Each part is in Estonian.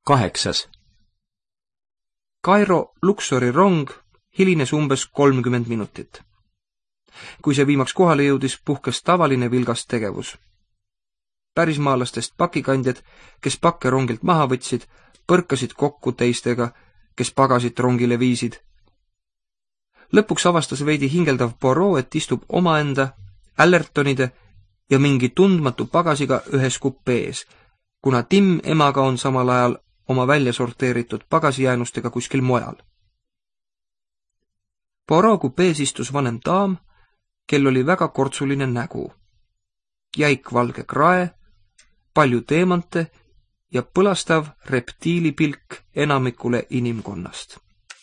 8. Kairo Luxori rong hilines umbes 30 minutit. Kui see viimaks kohale jõudis, puhkes tavaline vilgas tegevus. Pärismaalastest pakikandjad, kes pakke rongilt maha võtsid, põrkasid kokku teistega, kes pagasit rongile viisid. Lõpuks avastas veidi hingeldav Poirot, et istub omaenda, Allertonide ja mingi tundmatu pagasiga ühes kupees, kuna Tim emaga on samal ajal oma välja sorteeritud pagasijäänustega kuskil mujal. Poirot kupees istus vanem daam, kel oli väga kortsuline nägu, jäik valge krae, palju teemante ja põlastav reptiilipilk enamikule inimkonnast.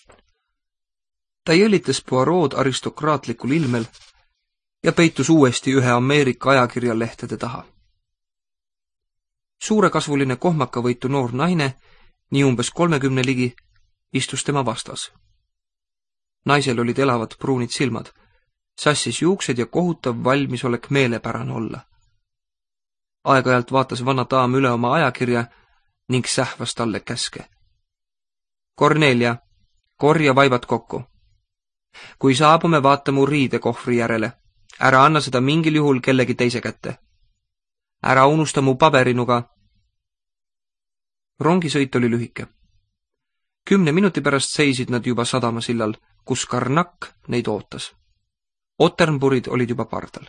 Ta jõlitas Poirot aristokraatlikul ilmel ja peitus uuesti ühe Ameerika ajakirja lehtede taha. Suurekasvuline kohmakavõitu noor naine, nii umbes 30 ligi, istus tema vastas. Naisel olid elavad pruunid silmad, sassis juuksed ja kohutav valmisolek meelepärane olla. Aeg-ajalt vaatas vana daam üle oma ajakirja ning sähvas talle käske. Cornelia, korja vaivad kokku. Kui saabume, vaata mu riidekohvri järele. Ära anna seda mingil juhul kellegi teise kätte. Ära unusta mu paberinuga. Rongisõit oli lühike. 10 minuti pärast seisid nad juba sadamasillal, kus Karnak neid ootas. Otterburid olid juba pardal.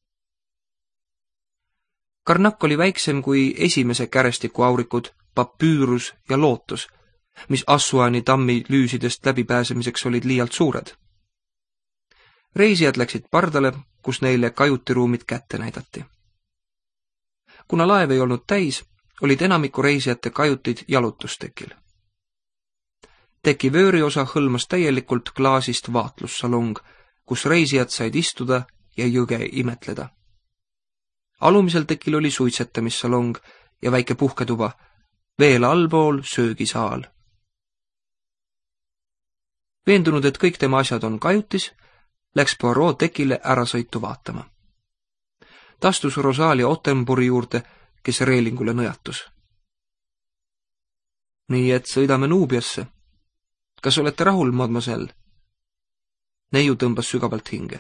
Karnak oli väiksem kui esimese kärestiku aurikud, Papyrus ja Lootus, mis Assuani tammi lüüsidest läbipääsemiseks olid liialt suured. Reisijad läksid pardale, kus neile kajutiruumid kätte näidati. Kuna laev ei olnud täis, olid enamiku reisijate kajutid jalutustekil. Teki vööriosa hõlmas täielikult klaasist vaatlussalong, kus reisijad said istuda ja jõge imetleda. Alumisel tekil oli suitsetamissalong ja väike puhketuba, veel allpool söögisaal. Veendunud, et kõik tema asjad on kajutis, läks Poirot tekile ärasõitu vaatama. Ta astus Rosalia Ottenburi juurde, kes reelingule nõjatus. Nii et sõidame Nuubiasse. Kas olete rahul, mademoiselle? Neiu tõmbas sügavalt hinge.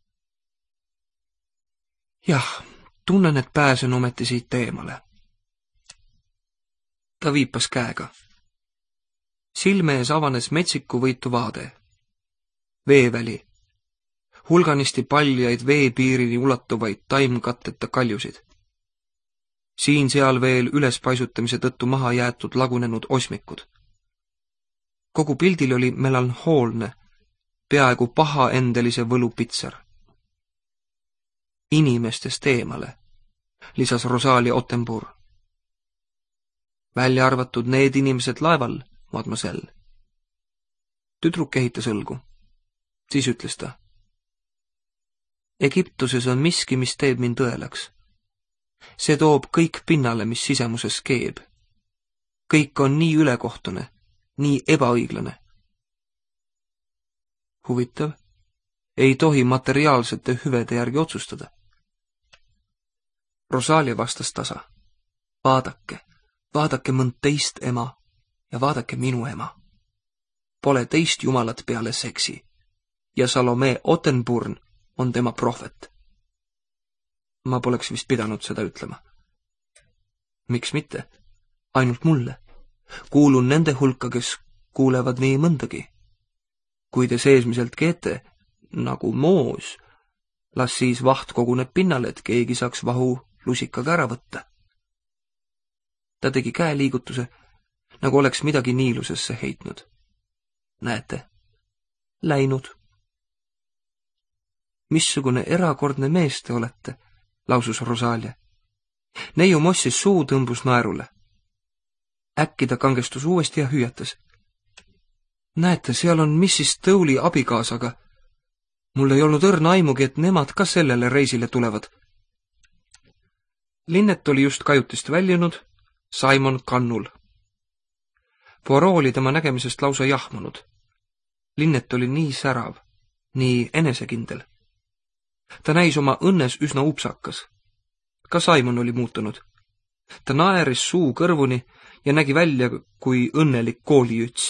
Jah, tunnen, et pääsen ometi siit eemale. Ta viipas käega. Silme ees avanes metsiku võitu vaade. Veeväli. Hulganisti paljaid veepiirini ulatuvaid taimkatteta kaljusid. Siin-seal veel ülespaisutamise tõttu maha jäetud lagunenud osmikud. Kogu pildil oli melanhoolne, peaaegu pahaendelise võlupitser. Inimestest eemale, lisas Rosalia Ottenbur. Välja arvatud need inimesed laeval, mademoiselle. Tüdruk kehitas õlgu. Siis ütles ta. Egiptuses on miski, mis teeb mind õelaks. See toob kõik pinnale, mis sisemuses keeb. Kõik on nii ülekohtune, nii ebaõiglane. Huvitav, ei tohi materiaalsete hüvede järgi otsustada. Rosalia vastas tasa. Vaadake mõnd teist ema ja vaadake minu ema. Pole teist jumalat peale seksi ja Salome Ottenburn on tema prohvet. Ma poleks vist pidanud seda ütlema. Miks mitte? Ainult mulle. Kuulun nende hulka, kes kuulevad nii mõndagi. Kui te seesmiselt keete, nagu moos, las siis vaht koguneb pinnale, et keegi saaks vahu lusikaga ära võtta. Ta tegi käeliigutuse, nagu oleks midagi niilusesse heitnud. Näete, läinud. Missugune erakordne mees te olete, lausus Rosalia. Neiu mossis suu tõmbus naerule. Äkki ta kangestus uuesti ja hüüatas. Näete, seal on Mrs. Towley abikaasaga. Mul ei olnud õrna aimugi, et nemad ka sellele reisile tulevad. Linnet oli just kajutist väljunud, Simon kannul. Poirot oli tema nägemisest lausa jahmunud. Linnet oli nii särav, nii enesekindel. Ta näis oma õnnes üsna upsakas. Ka Simon oli muutunud. Ta naeris suu kõrvuni ja nägi välja kui õnnelik koolijüts.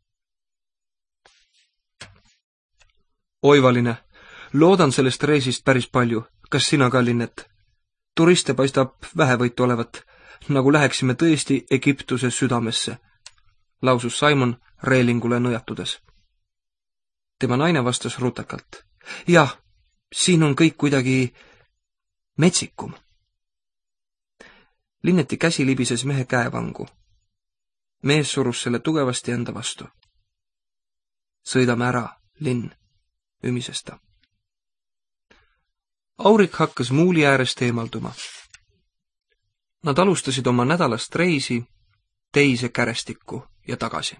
Oivaline, loodan sellest reisist päris palju. Kas sina ka, Linnet? Turiste paistab vähevõitu olevat, nagu läheksime tõesti Egiptuse südamesse, lausus Simon reelingule nõjatudes. Tema naine vastas rutakalt. Jah, siin on kõik kuidagi metsikum. Linneti käsi libises mehe käevangu. Mees surus selle tugevasti enda vastu. Sõidame ära, Linn, ümises ta. Aurik hakkas muuli äärest eemalduma. Nad alustasid oma nädalast reisi teise kärestikku ja tagasi.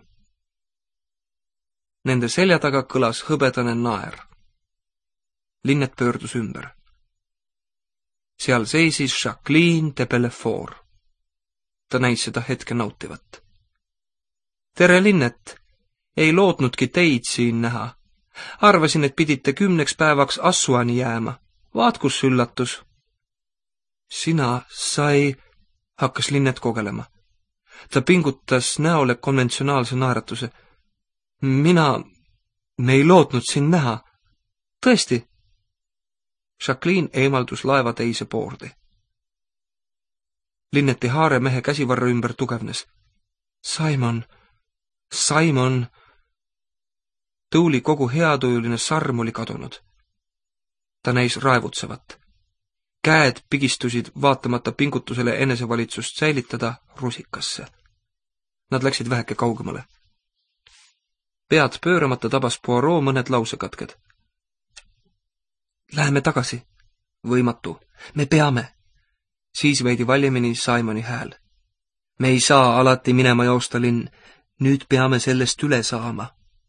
Nende selja taga kõlas hõbedane naer. Linnet pöördus ümber. Seal seisis Jacqueline de Bellefort. Ta näis seda hetke nautivat. Tere, Linnet! Ei lootnudki teid siin näha. Arvasin, et pidite 10 päevaks Assuani jääma. Vaat kus üllatus. Sa ei... hakkas Linnet kogelema. Ta pingutas näole konventsionaalse naeratuse. Me ei lootnud sind näha. Tõesti? Jacqueline eemaldus laeva teise poordi. Linneti haare mehe käsivarra ümber tugevnes. Simon! Tuuli kogu heatujuline sarm oli kadunud. Ta näis raevutsevat. Käed pigistusid vaatamata pingutusele enesevalitsust säilitada rusikasse. Nad läksid väheke kaugemale. Pead pööramata tabas Poirot mõned lausekatked. Läheme tagasi. Võimatu. Me peame. Siis veidi valjemini Simoni hääl. Me ei saa alati minema joosta, Linn. Nüüd peame sellest üle saama.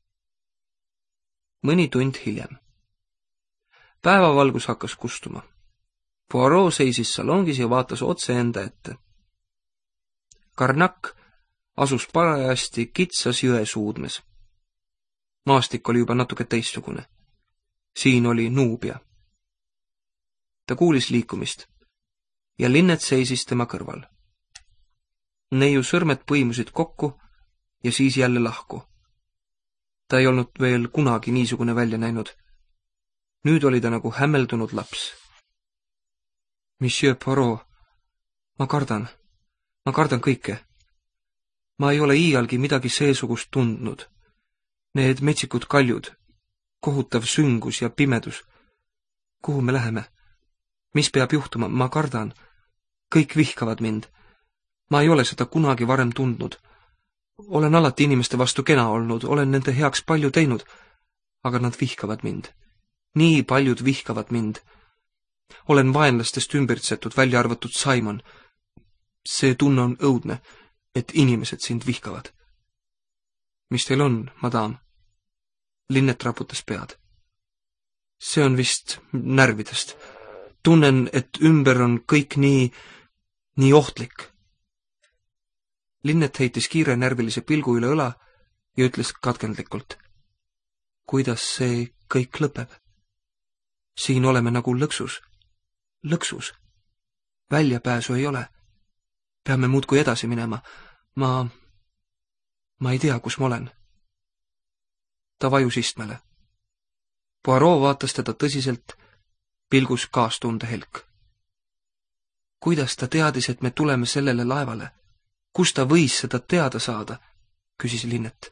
Mõni tund hiljem. Päevavalgus hakkas kustuma. Poirot seisis salongis ja vaatas otse enda ette. Karnak asus parajasti kitsas jõe suudmes. Maastik oli juba natuke teistsugune. Siin oli Nuubia. Ta kuulis liikumist ja Linnet seisis tema kõrval. Neiu sõrmed põimusid kokku ja siis jälle lahku. Ta ei olnud veel kunagi niisugune välja näinud. Nüüd oli ta nagu hämmeldunud laps. Monsieur Poirot, ma kardan kõike. Ma ei ole iialgi midagi seesugust tundnud. Need metsikud kaljud, kohutav süngus ja pimedus. Kuhu me läheme? Mis peab juhtuma? Ma kardan. Kõik vihkavad mind. Ma ei ole seda kunagi varem tundnud. Olen alati inimeste vastu kena olnud, olen nende heaks palju teinud, aga nad vihkavad mind. Nii paljud vihkavad mind. Olen vaenlastest ümbritsetud, välja arvatud Simon. See tunne on õudne, et inimesed sind vihkavad. Mis teil on, madam? Linnet raputas pead. See on vist närvidest. Tunnen, et ümber on kõik nii ohtlik. Linnet heitis kiire närvilise pilgu üle õla ja ütles katkendlikult. Kuidas see kõik lõpeb? Siin oleme nagu lõksus. Lõksus. Väljapääsu ei ole. Peame muudkui edasi minema. Ma ei tea, kus ma olen. Ta vajus istmele. Poirot vaatas teda tõsiselt, pilgus kaastunde helk. Kuidas ta teadis, et me tuleme sellele laevale? Kus ta võis seda teada saada? Küsis Linnet.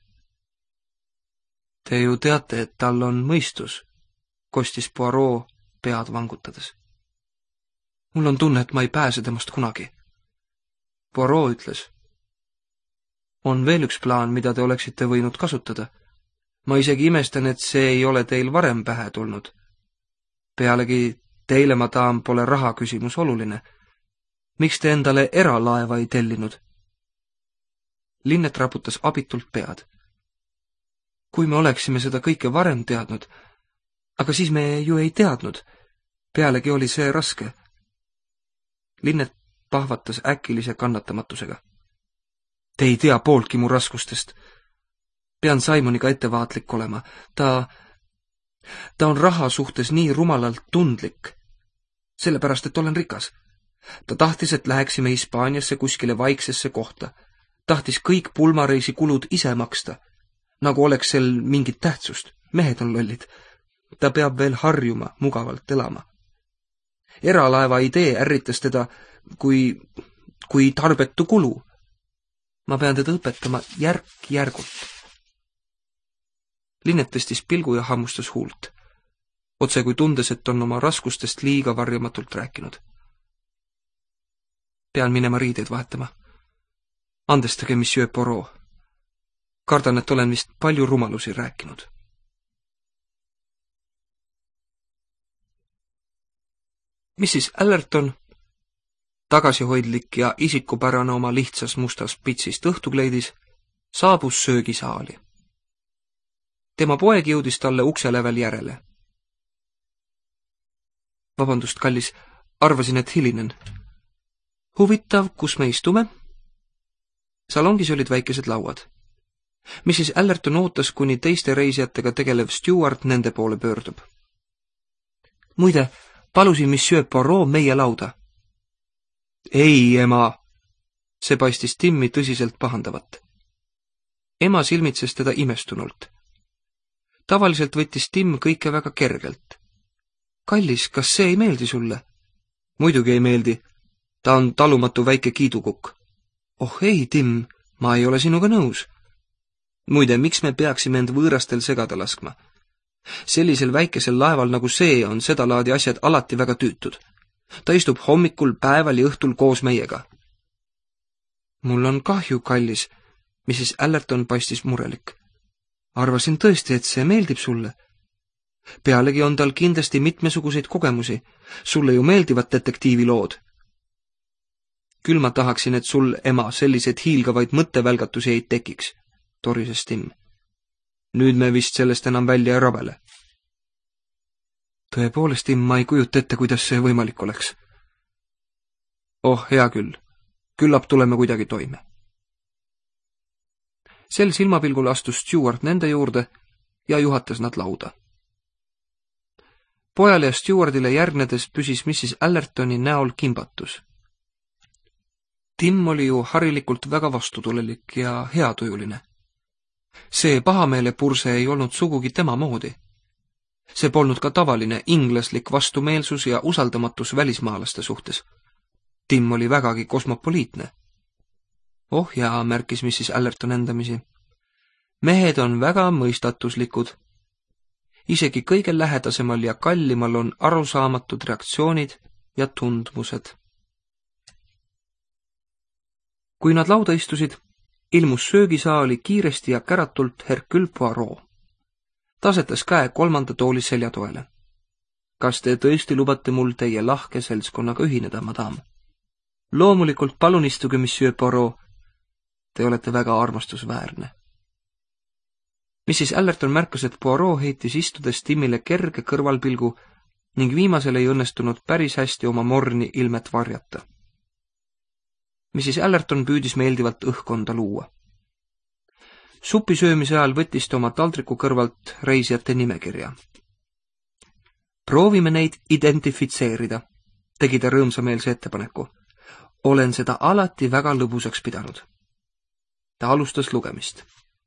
Te ju teate, et tal on mõistus, kostis Poirot pead vangutades. Mul on tunne, et ma ei pääse temast kunagi. Poirot ütles. On veel üks plaan, mida te oleksite võinud kasutada. Ma isegi imestan, et see ei ole teil varem pähe tulnud. Pealegi teile, madam, pole raha küsimus oluline. Miks te endale eralaeva ei tellinud? Linnet raputas abitult pead. Kui me oleksime seda kõike varem teadnud, aga siis me ju ei teadnud. Pealegi oli see raske. Linnet pahvatas äkilise kannatamatusega. Te ei tea pooltki mu raskustest. Pean Simoniga ettevaatlik olema. Ta on raha suhtes nii rumalalt tundlik. Sellepärast, et olen rikas. Ta tahtis, et läheksime Hispaaniasse kuskile vaiksesse kohta. Tahtis kõik pulmareisi kulud ise maksta. Nagu oleks sel mingit tähtsust. Mehed on lollid. Ta peab veel harjuma, mugavalt elama. Eralaeva idee ärritas teda kui tarbetu kulu. Ma pean teda õpetama järk-järgult. Linnet tõstis pilgu ja hammustas huult. Otse kui tundes, et on oma raskustest liiga varjamatult rääkinud. Pean minema riideid vahetama. Andestage, monsieur Poirot. Kardan, et olen vist palju rumalusi rääkinud. Mrs. Allerton, tagasihoidlik ja isikupärane oma lihtsas mustas pitsist õhtukleidis, saabus söögisaali. Tema poeg jõudis talle uksele veel järele. Vabandust, kallis, arvasin, et hilinen. Huvitav, kus me istume? Salongis olid väikesed lauad. Mrs. Allerton ootas, kuni teiste reisijatega tegelev steward nende poole pöördub. Muide, palusin monsieur Poirot meie lauda. Ei, ema. See paistis Timmi tõsiselt pahandavat. Ema silmitses teda imestunult. Tavaliselt võttis Tim kõike väga kergelt. Kallis, kas see ei meeldi sulle? Muidugi ei meeldi. Ta on talumatu väike kiidukukk. Oh ei, Tim, ma ei ole sinuga nõus. Muide, miks me peaksime end võõrastel segada laskma? Sellisel väikesel laeval nagu see on sedalaadi asjad alati väga tüütud. Ta istub hommikul, päeval ja õhtul koos meiega. Mul on kahju, kallis. Mrs. Allerton paistis murelik. Arvasin tõesti, et see meeldib sulle. Pealegi on tal kindlasti mitmesuguseid kogemusi. Sulle ju meeldivad detektiivilood. Küll ma tahaksin, et sul, ema, sellised hiilgavaid mõttevälgatusi ei tekiks, torises Tim. Nüüd me vist sellest enam välja ei rabele. Tõepoolest, Tim, ma ei kujuta ette, kuidas see võimalik oleks. Oh, hea küll. Küllap tuleme kuidagi toime. Sel silmapilgul astus steward nende juurde ja juhatas nad lauda. Pojale ja stewardile järgnedes püsis Mrs. Allertoni näol kimbatus. Tim oli ju harilikult väga vastutulelik ja heatujuline. See pahameele purse ei olnud sugugi tema moodi. See polnud ka tavaline inglaslik vastumeelsus ja usaldamatus välismaalaste suhtes. Tim oli vägagi kosmopoliitne. Oh jaa, märkis Mrs. Allerton endamisi. Mehed on väga mõistatuslikud. Isegi kõige lähedasemal ja kallimal on arusaamatud reaktsioonid ja tundmused. Kui nad lauda istusid, ilmus söögisaali kiiresti ja käratult Hercule Poirot. Ta asetas käe kolmanda tooli seljatoele. Kas te tõesti lubate mul teie lahke seltskonnaga ühineda, madam? Loomulikult palun istuge, monsieur Poirot. Te olete väga armastusväärne. Mrs. Allerton märkas, et Poirot heitis istudes Timile kerge kõrvalpilgu ning viimasel ei õnnestunud päris hästi oma morni ilmet varjata. Mrs. Allerton püüdis meeldivalt õhkkonda luua. Supi söömise ajal võttis ta oma taldriku kõrvalt reisijate nimekirja. Proovime neid identifitseerida, tegi ta rõõmsameelse ettepaneku. Olen seda alati väga lõbusaks pidanud. Ta alustas lugemist.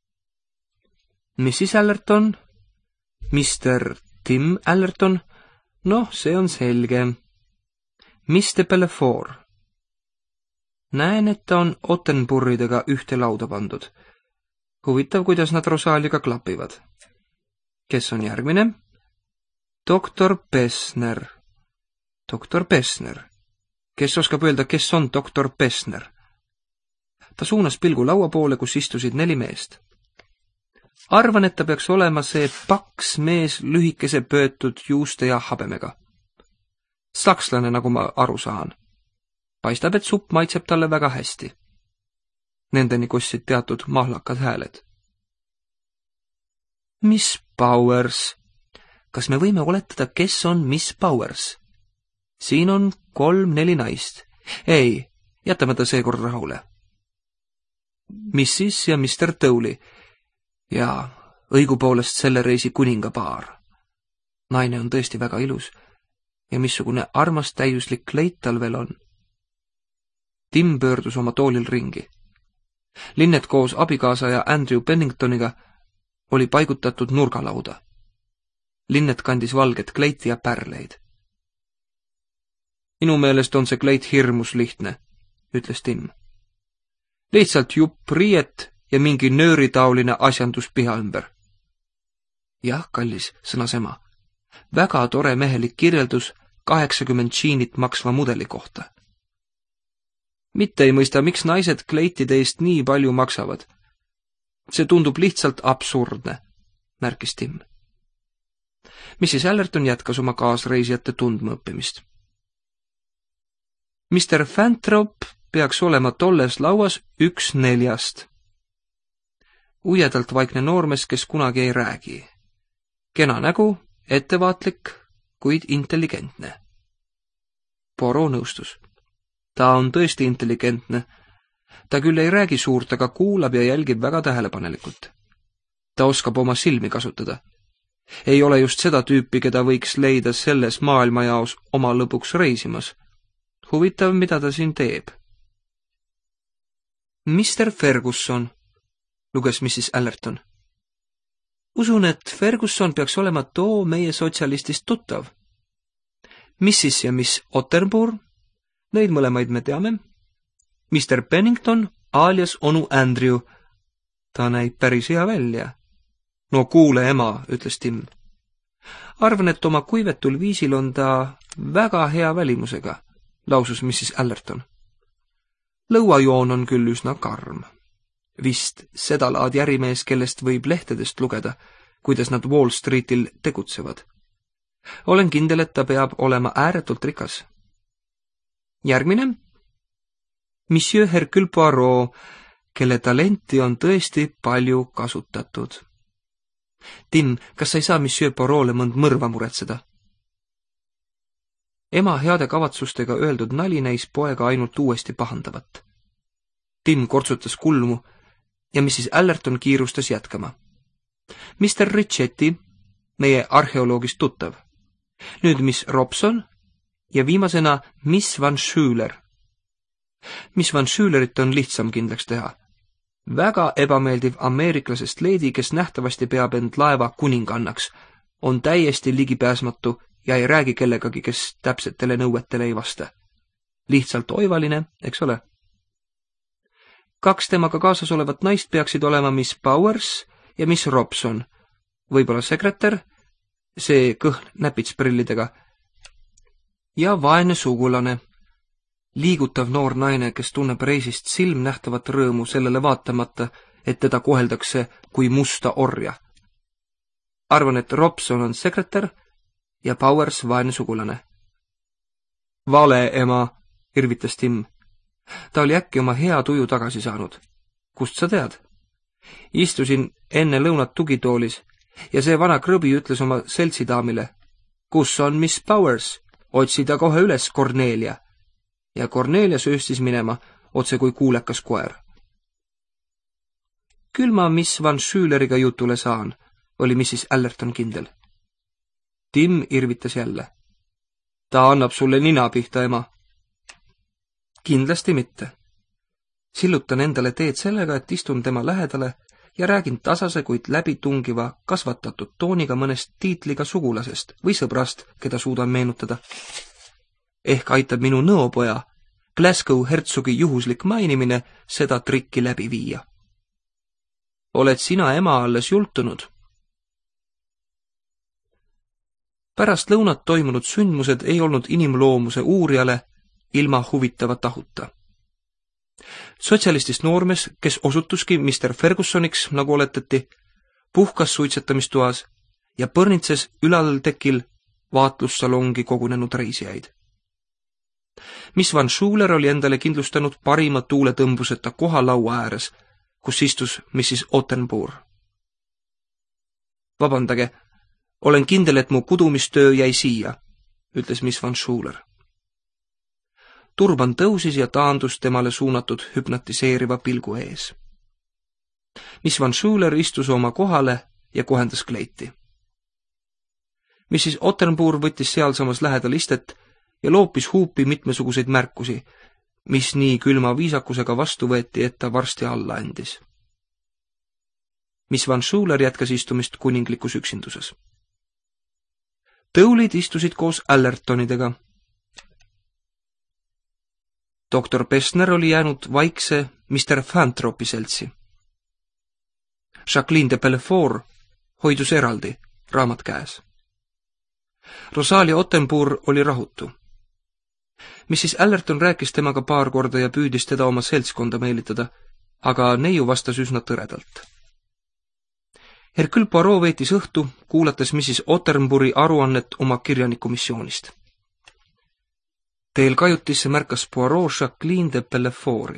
Mrs. Allerton, Mr. Tim Allerton, noh, see on selge. Mr. Pellefour. Näen, et ta on Ottenburridega ühte lauda pandud. Huvitav, kuidas nad Rosaaliga klapivad. Kes on järgmine? Doktor Pessner. Doktor Pessner. Kes oskab öelda, kes on doktor Pessner? Ta suunas pilgu laua poole, kus istusid 4 meest. Arvan, et ta peaks olema see paks mees lühikese pöötud juuste ja habemega. Sakslane, nagu ma aru saan. Paistab, et supp maitseb talle väga hästi. Nendeni kostsid teatud mahlakad hääled. Miss Powers. Kas me võime oletada, kes on Miss Powers? Siin on 3-4 naist. Ei, jätame ta seekord rahule. Mrs. ja Mr. Towley. Ja õigupoolest selle reisi kuningapaar. Naine on tõesti väga ilus. Ja missugune armas täiuslik kleit tal veel on. Tim pöördus oma toolil ringi. Linnet koos abikaasa ja Andrew Penningtoniga oli paigutatud nurgalauda. Linnet kandis valget kleiti ja pärleid. Minu meelest on see kleit hirmus lihtne, ütles Tim. Lihtsalt jupp riiet ja mingi nööritaoline asjandus piha ümber. Jah, kallis, sõnas ema. Väga tore mehelik kirjeldus 80 džiinit maksva mudeli kohta. Mitte ei mõista, miks naised kleitide eest nii palju maksavad. See tundub lihtsalt absurdne, märkis Tim. Mrs. Allerton jätkas oma kaasreisijate tundmaõppimist. Mr. Fantrop peaks olema tolles lauas 1/4. Uiedalt vaikne noormees, kes kunagi ei räägi. Kena nägu, ettevaatlik, kuid intelligentne. Poirot nõustus. Ta on tõesti intelligentne. Ta küll ei räägi suurt, aga kuulab ja jälgib väga tähelepanelikult. Ta oskab oma silmi kasutada. Ei ole just seda tüüpi, keda võiks leida selles maailmajaos oma lõpuks reisimas. Huvitav, mida ta siin teeb. Mr. Ferguson, luges Mrs. Allerton. Usun, et Ferguson peaks olema too meie sotsialistist tuttav. Mrs. ja Miss Otterbourne, neid mõlemaid me teame. Mr. Pennington alias onu Andrew. Ta näib päris hea välja. No kuule, ema, ütles Tim. Arvan, et oma kuivetul viisil on ta väga hea välimusega, lausus Mrs. Allerton. Lõuajoon on küll üsna karm. Vist seda laadi ärimees, kellest võib lehtedest lugeda, kuidas nad Wall Streetil tegutsevad. Olen kindel, et ta peab olema ääretult rikas. Järgmine. Monsieur Hercule Poirot, kelle talenti on tõesti palju kasutatud. Tim, kas sa ei saa Monsieur Poirot'le mõnd mõrva muretseda? Ema heade kavatsustega öeldud nali näis poega ainult uuesti pahandavat. Tim kortsutas kulmu ja Mrs. Allerton kiirustas jätkama. Mr. Richetti, meie arheoloogist tuttav. Nüüd Miss Robson ja viimasena Miss Van Schuyler. Miss Van Schuylerit on lihtsam kindlaks teha. Väga ebameeldiv ameeriklasest leedi, kes nähtavasti peab end laeva kuningannaks, on täiesti ligipääsmatu ja ei räägi kellegagi, kes täpsetele nõuetele ei vasta. Lihtsalt oivaline, eks ole? 2 temaga kaasas olevat naist peaksid olema Miss Powers ja Miss Robson, võib-olla sekretär, see kõhn näpitsprillidega, ja vaene sugulane, liigutav noor naine, kes tunneb reisist silmnähtavat rõõmu sellele vaatamata, et teda koheldakse kui musta orja. Arvan, et Robson on sekretär ja Powers vaene sugulane. Vale, ema, irvitas Tim. Ta oli äkki oma hea tuju tagasi saanud. Kust sa tead? Istusin enne lõunat tugitoolis ja see vana krõbi ütles oma seltsidaamile, kus on Miss Powers, otsi ta kohe üles, Cornelia. Ja Cornelia sööstis minema, otse kui kuulekas koer. Küll ma Miss Van Schuyleriga jutule saan, oli Mrs. Allerton kindel. Tim irvitas jälle. Ta annab sulle nina pihta, ema. Kindlasti mitte. Sillutan endale teed sellega, et istun tema lähedale ja räägin tasase, kuid läbitungiva kasvatatud tooniga mõnest tiitliga sugulasest või sõbrast, keda suudan meenutada. Ehk aitab minu nõopoja, Glasgow hertsugi juhuslik mainimine, seda trikki läbi viia. Oled sina, ema, alles jultunud? Pärast lõunat toimunud sündmused ei olnud inimloomuse uurijale ilma huvitava tahuta. Sotsialistist noormees, kes osutuski Mr. Fergusoniks, nagu oletati, puhkas suitsetamistoas ja põrnitses ülaltekil vaatlussalongi kogunenud reisijaid. Miss Van Schuyler oli endale kindlustanud parima tuuletõmbuseta koha laua ääres, kus istus Mrs. Otterbourne. Vabandage, olen kindel, et mu kudumistöö jäi siia, ütles Miss Van Schuyler. Turban tõusis ja taandus temale suunatud hüpnotiseeriva pilgu ees. Miss Van Schuyler istus oma kohale ja kohendas kleiti. Mrs. Otterbourne võttis sealsamas lähedal istet ja loopis huupi mitmesuguseid märkusi, mis nii külma viisakusega vastu võeti, et ta varsti alla andis. Miss Van Schuler jätkas istumist kuninglikus üksinduses. Tõulid istusid koos Allertonidega. Doktor Pessner oli jäänud vaikse Mr. Fantropi seltsi. Jacqueline de Pellefort hoidus eraldi, raamat käes. Rosalia Ottenbourg oli rahutu. Mrs. Allerton rääkis temaga paar korda ja püüdis teda oma seltskonda meelitada, aga neiu vastas üsna tõredalt. Hercule Poirot veetis õhtu, kuulates Mrs. Ottenbourgi aruannet oma kirjaniku missioonist. Teel kajutisse märkas Poirot Jacqueline de Pellefort'i.